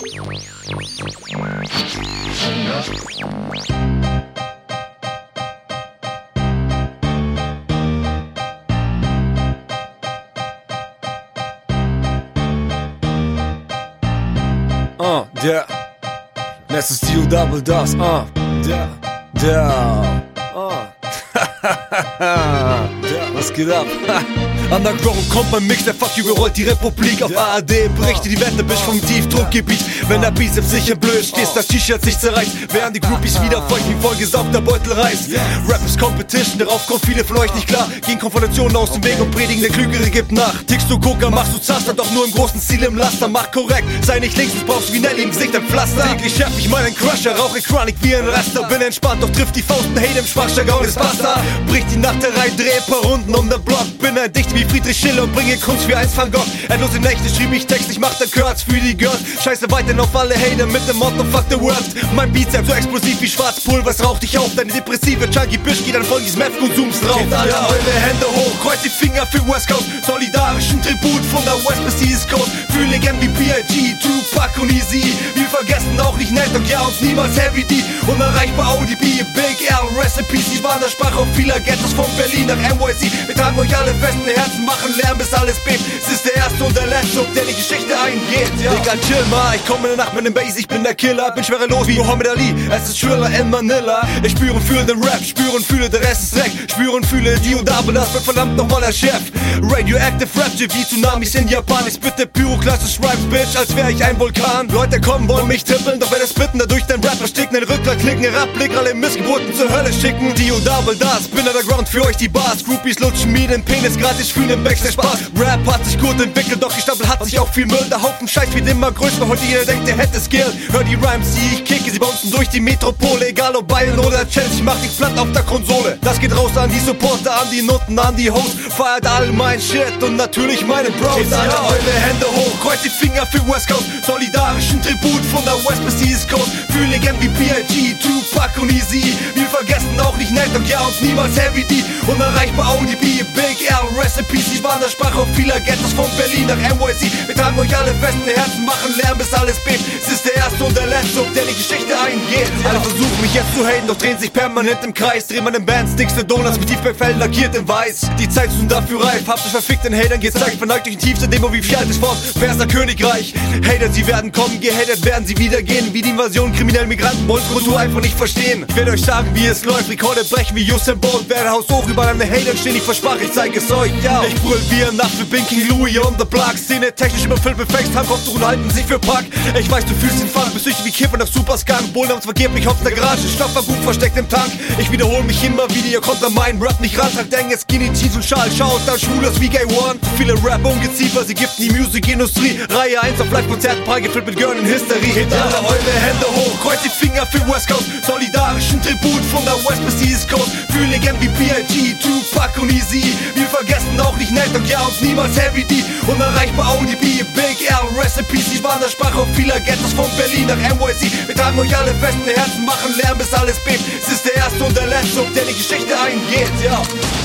Der, das ist die Double Das, was geht ab? Underground kommt beim Mix, der Fuck you gerollt die Republik. Auf ARD berichte die Wette, bis vom Tiefdruckgebiet. Wenn der Bizeps sich im Blöd stehst, das T-Shirt sich zerreißt, während die Groupies wieder feucht wie vollgesaugter Beutel Reis. Rap ist Competition, darauf kommt viele von euch nicht klar. Gehen Konfrontationen aus dem Weg und predigen, der Klügere gibt nach. Tickst du Coca, machst du Zaster, doch nur im großen Stil im Laster. Mach korrekt, sei nicht links, sonst brauchst du wie Nelly im Gesicht ein Pflaster. Täglich schärf ich meinen Crusher, rauche Chronic wie ein Raster. Bin entspannt, doch trifft die Faust ein Hate im Schwachster, gaules Basta. Bricht die Nacht herein, dreh paar Runden um den Block. Bin ein Dichter wie Friedrich Schiller und bringe Kunst wie eins Van Gogh. Endlose Nächte schrieb ich Text, ich mach den Curls für die Girls. Scheiße weiterhin auf alle Hater mit dem Motto fuck the world. Mein Bizeps so explosiv wie Schwarzpulver, es raucht dich auf. Deine depressive Chunky Bitch geht an Folgen des Meth-Konsums drauf. Gebt alle eure Hände hoch, kreuz die Finger für West Coast. Solidarischen Tribut von der West bis East Coast. Für Legenden wie B.I.G., Tupac und Easy. Wir vergessen auch nicht Ned und ja uns niemals Heavy D. Unerreichbar ODB, Big L, Recipes. Die waren der Sprache auf vieler Ghettos von Berlin nach NYC. Wir tragen euch alle festen Herzen, machen Lärm bis alles bebt. Es ist der erste und der letzte, auf der die Geschichte eingeht. Digga, chill mal, ich komm in der Nacht mit dem Bass, ich bin der Killer. Bin schwerelos wie Muhammad Ali, es ist Thriller in Manila. Ich spüre und fühle den Rap, spüre und fühle, der Rest ist Dreck. Spüre und fühle die und Double Das wird verdammt nochmal der Chef. Radioactive Rap, wie Tsunamis in Japan. Ich spitte pyroklassisch Rhymes, Bitch, als wär ich ein Vulkan. Leute kommen, wollen mich trippeln, doch wenn es bitten, dadurch den Rap ersticken. Den Rückgrat klicken, Rap-Blick, alle Missgeburten zur Hölle schicken. Die und Double Das, bin underground für euch die Bars. Groupies lutschen mir den Penis gratis, fühlen den Backstage Spaß. Rap hat sich gut entwickelt, doch die Stapel hat sich auch viel Müll. Der Haufen Scheiß wird immer größer, heute jeder denkt, der hätte Skill. Hör die Rhymes, die ich kicke, sie bouncen durch die Metropole. Egal ob Bayern oder Chelsea, ich mach dich platt auf der Konsole. Das geht raus an die Supporter, an die Nutten, an die Hosts. Feiert all mein Shit und natürlich meine Bros. Gebt alle eure Hände hoch, kreuz die Finger für West Coast. Solidarischen Tribut von der West bis East Coast. Für Legenden wie B.I.G., Tupac und Easy. Wir vergessen auch nicht Ned und ja uns niemals Heavy D. Unerreichbar ODB, Big L, Recipes. Die waren der Sprache auf vieler Ghettos von Berlin nach NYC. Wir tragen euch alle festen Herzen, machen Lärm bis alles bebt. Es ist der erste und der letzte, auf der die Geschichte eingeht. Alle versuchen mich jetzt zu haten, doch drehen sich permanent im Kreis. Drehen meine Bands, dickste Donuts mit Tiefbergfell lackiert in weiß. Die Zeit ist nun dafür reif, habt euch verfickt den Hatern gezeigt. Verneigt durch den tiefsten Demo wie Fiat ist fort, Perser Königreich. Hater, sie werden kommen, gehatet werden sie wieder gehen. Wie die Invasion kriminellen Migranten, wollen Kultur einfach nicht verstehen. Ich werde euch sagen, wie es läuft, Rekorde brechen wie Usain Bolt. Werde Haus hoch über meine Hatern stehen, ich versprach, ich zeig es euch, ja. Ich brüll wie ein Nacht für Binking Louis on the block. Szene technisch überfüllt mit Fakes, Kopftuchen halten sich für Pack. Ich weiß, du fühlst den Fang, bist süchtig wie Kiffer nach Superskunk. Bullen haben's vergeblich, hops in der Garage, Stoff war gut versteckt im Tank. Ich wiederhole mich immer wieder, ihr kommt an meinen Rap nicht ran. Tragt enge Skinny Jeans und Schal, schaut dann Schwulers wie Gay One. Viele Rap-Ungeziefer, sie giften die Musikindustrie. Reihe 1 auf Live-Konzerten, prall gefüllt mit Girl in Hysterie. Hebt alle eure Hände hoch, kreuz die Finger für West Coast. Solidarischen Tribut von der West bis East Coast. Für Legenden wie B.I.G., Tupac und Easy. Wir vergessen auch nicht Ned und ja uns niemals Heavy D. Unerreichbar ODB, Big L, Recipes. Die waren der Sprache auf vieler Ghettos von Berlin nach NYC. Wir tragen euch alle festen Herzen, machen Lärm bis alles bebt. Es ist der erste und der letzte, auf der die Geschichte eingeht, ja.